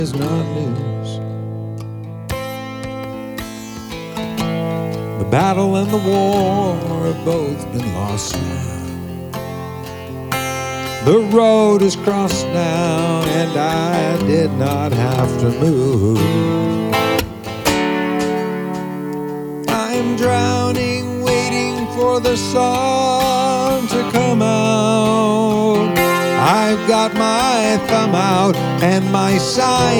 is not news. The battle and the war have both been lost now. The road is crossed now, and I did not have to move. I'm drowning, waiting for the sun to come out. I've got my thumb out and my sign